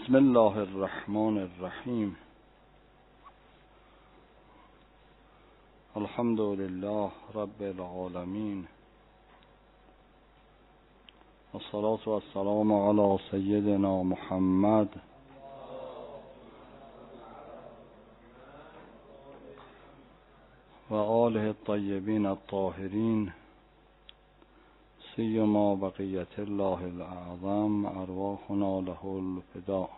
بسم الله الرحمن الرحیم. الحمد لله رب العالمین، والصلاة والسلام علی سیدنا محمد و آله الطیبین الطاهرین، سیما بقیت الله الاعظم ارواحنا له الفداء.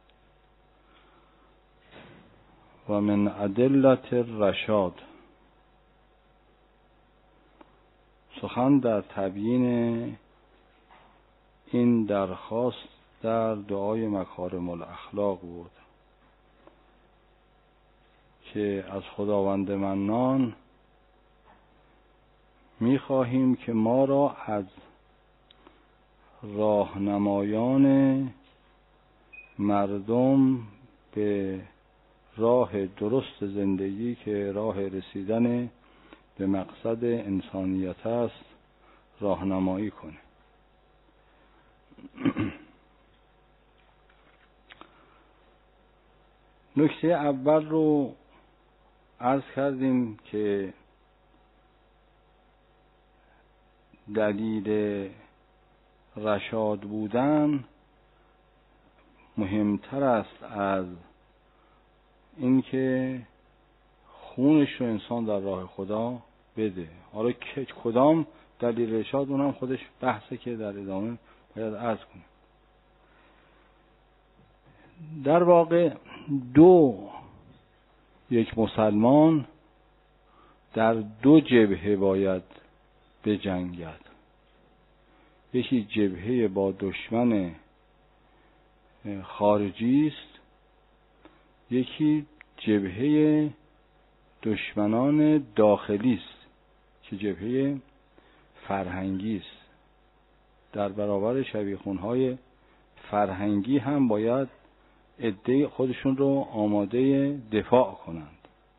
و من ادلة الرشاد، سخن در تبیین این درخواست در دعای مکارم الاخلاق بود که از خداوند منان می‌خواهیم که ما را از راهنمایان مردم به راه درست زندگی که راه رسیدن به مقصد انسانیت است راهنمایی کنه. نکته اول رو عرض کردیم که دلیل رشاد بودن مهمتر است از اینکه خونش رو انسان در راه خدا بده. حالا کدام دلیل رشاد اونم خودش بحثه که در ادامه باید عرض کنیم. در واقع یک مسلمان در دو جبهه باید بجنگد. یکی جبهه با دشمن خارجی است، یکی جبهه دشمنان داخلی است که جبهه فرهنگی است. در برابر شبیخونهای فرهنگی هم باید عده خودشون رو آماده دفاع کنند.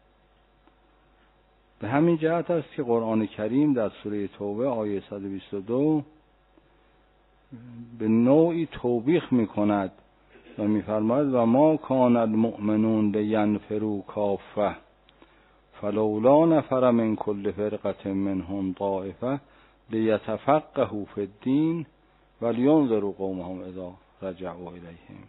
به همین جهت است که قرآن کریم در سوره توبه آیه 122 به نوعی توبیخ می‌کند و می‌فرماید و ما کان المؤمنون لینفروا کافة فلولا نفر من كل فرقة منهم طائفة لیتفقهوا فی الدین ولینذروا قومهم اذا رجعوا الیهم.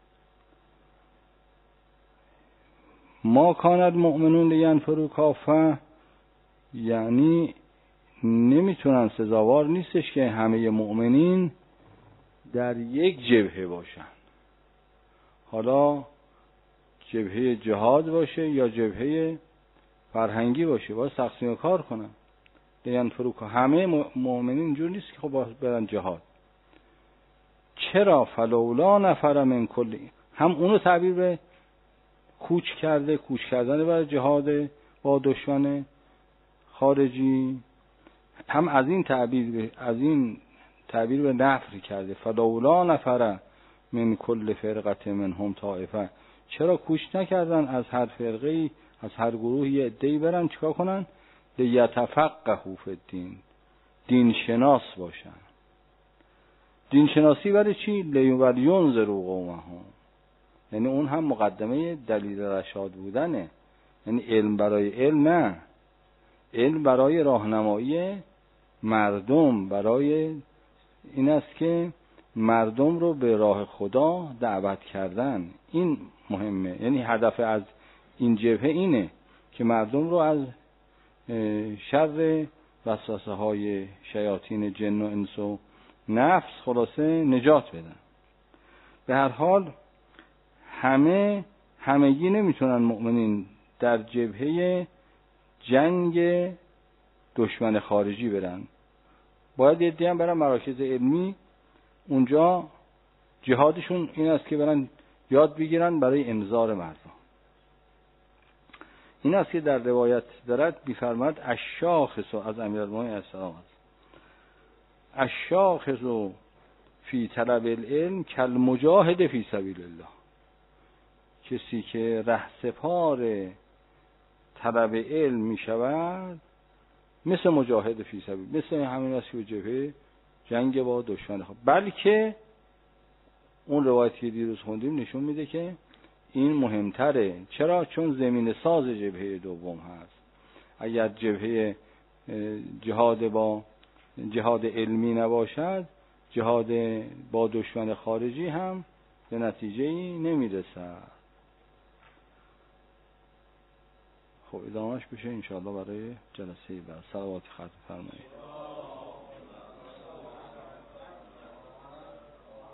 ما کان المؤمنون لینفروا کافة یعنی نمیتونن، سزاوار نیستش که همه مؤمنین در یک جبهه باشن، حالا جبهه جهاد باشه یا جبهه فرهنگی باشه، باید تقسیم کار کنن. لینفروا همه مؤمنین اینجور نیست که خب برن جهاد. چرا؟ فلولا نفر من کل، هم اونو تعبیر به کوچ کردن برای جهاد با دشمن خارجی، هم از این تعبیر به نفر کرده. فلولا نفر من کل فرقة منهم طائفة، چرا کوچ نکردن از هر فرقه‌ای، از هر گروهی یه عده‌ای برن چیکار کنن؟ لیتفقهوا فی الدین، دین شناس باشن. دین شناسی برای چی؟ ولینذروا قومهم، یعنی اون هم مقدمه دلیل رشاد بودنه. یعنی علم برای علم نه، علم برای راهنمایی مردم، برای این است که مردم رو به راه خدا دعوت کردن. این مهمه. یعنی هدف از این جبهه اینه که مردم رو از شر وسوسه های شیاطین جن و انس و نفس خلاصه نجات بدن. به هر حال همگی نمیتونن مؤمنین در جبهه جنگ دشمن خارجی برن. باید یه عده هم برن مراکز علمی، اونجا جهادشون این است که برن یاد بگیرن برای انذار مردم. این است که در روایت دارد می‌فرماید الشاخص، از امیرالمومنین علیه السلام است، الشاخص فی طلب العلم کالمجاهد فی سبیل الله. کسی که رهسپار طلب علم می شود مثل مجاهد فی سبیل، مثل همین است که جبهه جنگ با دشمن، بلکه اون روایتی که دیروز خوندیم نشون میده که این مهمتره. چرا؟ چون زمین ساز جبهه دوم هست. اگر جبهه جهاد علمی نباشد، جهاد با دشمن خارجی هم به نتیجه‌ای نمیرسد. خب ادامهش بشه انشاءالله برای جلسه بعد. صلوات ختم فرمایید.